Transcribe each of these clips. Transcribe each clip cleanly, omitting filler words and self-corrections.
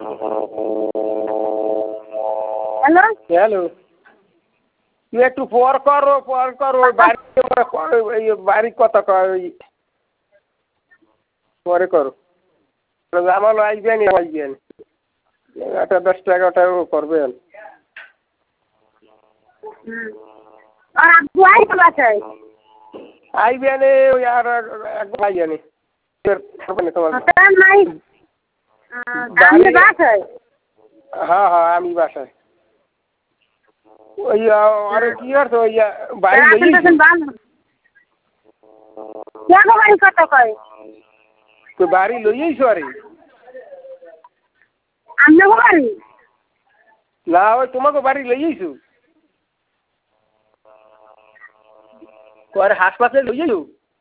Hello hello, তুই একটু পর কর বাড়ির কথা কর পরে করো আমার আসবেন একটা 10 টাকাটা করবেন। আর আব্বু আইছে বাসায়? আইবেন ওই আর একবার আইবেন তোমার নাই আমি বাসায়। হ্যাঁ হ্যাঁ আমি বাসায়। ওই আরে কি করছো ওই বাড়ি বাড়ি কত কয় তো বাড়ি লইয়েছো আরে আপনার বাড়ি না ওই তোমাকে বাড়ি লইয়েছো আরে হাসপাতালে লইয়েছো?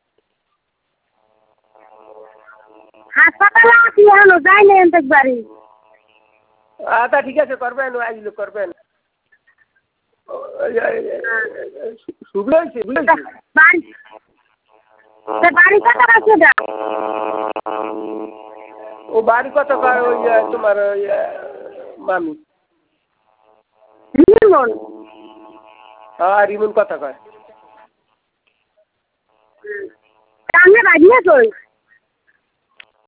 হাসপাতালে আছি এখনো যাইনি এনতেক বাড়ি। আচ্ছা ঠিক আছে করবেন আইলো করবেন। বাড়ি কত আছে? ও বাড়ি কত কয় ওই তোমার ওই মামি রিমন? হ্যাঁ রিমন কথা কয়। সামনে বাড়িয়ে কই?